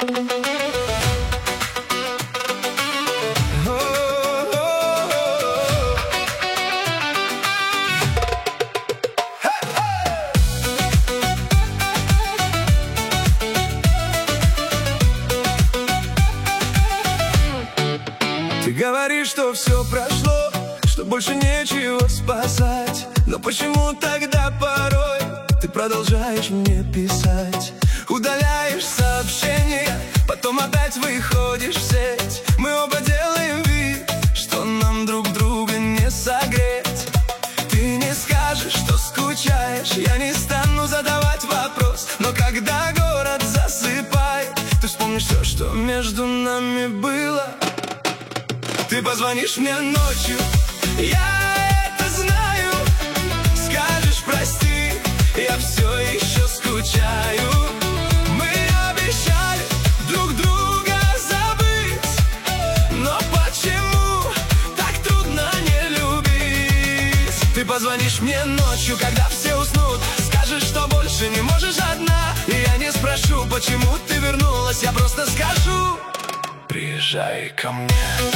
Ты говоришь, что все прошло, что больше нечего спасать. Но почему тогда порой ты продолжаешь мне писать? Удаляешь сообщения, потом опять выходишь в сеть. Мы оба делаем вид, что нам друг друга не согреть. Ты не скажешь, что скучаешь, я не стану задавать вопрос. Но когда город засыпает, ты вспомнишь все, что между нами было. Ты позвонишь мне ночью, я это знаю. Скажешь прости, я все еще скучаю. Мы обещали друг друга забыть, но почему так трудно не любить? Ты позвонишь мне ночью, когда все уснут. Скажешь, что больше не можешь одна. И я не спрошу, почему ты вернулась, я просто скажу: приезжай ко мне.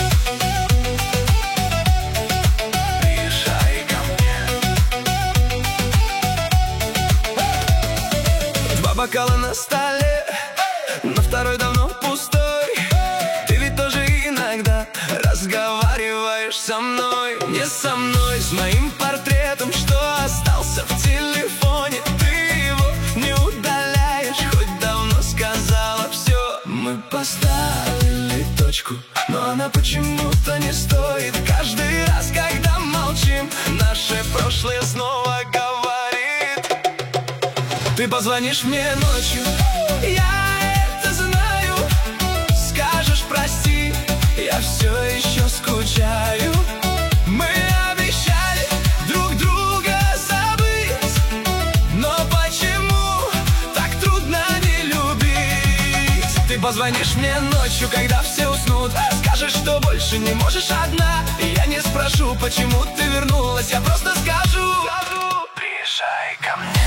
Бокалы на столе, но второй давно пустой. Ты ведь тоже иногда разговариваешь со мной. Не со мной, с моим портретом, что остался в телефоне. Ты его не удаляешь, хоть давно сказала все. Мы поставили точку, но она почему-то не стоит. Каждый раз, когда молчим, наше прошлое снова говорит. Ты позвонишь мне ночью, я это знаю. Скажешь прости, я все еще скучаю. Мы обещали друг друга забыть, но почему так трудно не любить? Ты позвонишь мне ночью, когда все уснут. Скажешь, что больше не можешь одна. И я не спрошу, почему ты вернулась, я просто скажу: приезжай ко мне.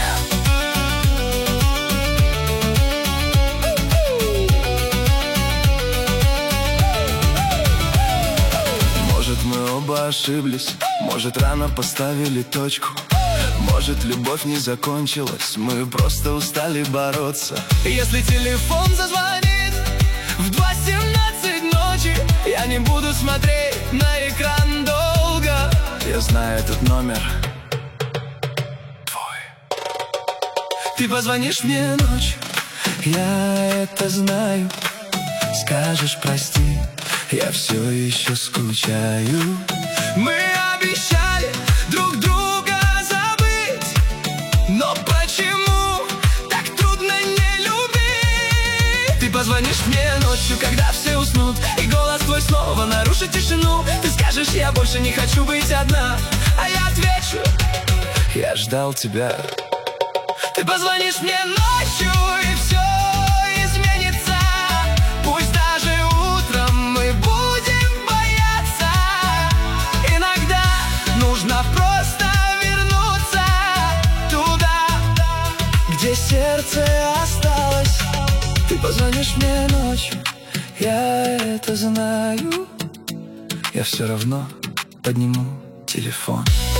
Мы оба ошиблись, может, рано поставили точку. Может, любовь не закончилась, мы просто устали бороться. Если телефон зазвонит в 2:17 ночи, я не буду смотреть на экран долго. Я знаю этот номер твой. Ты позвонишь мне ночью, я это знаю. Скажешь прости, я все еще скучаю. Мы обещали друг друга забыть, но почему так трудно не любить? Ты позвонишь мне ночью, когда все уснут, и голос твой снова нарушит тишину. Ты скажешь: я больше не хочу быть одна. А я отвечу: я ждал тебя. Ты позвонишь мне ночью, и все изменится. Пусть даже утром мы будем бояться. Иногда нужно просто вернуться туда, где сердце осталось. Ты позвонишь мне ночью, я это знаю. Я все равно подниму телефон.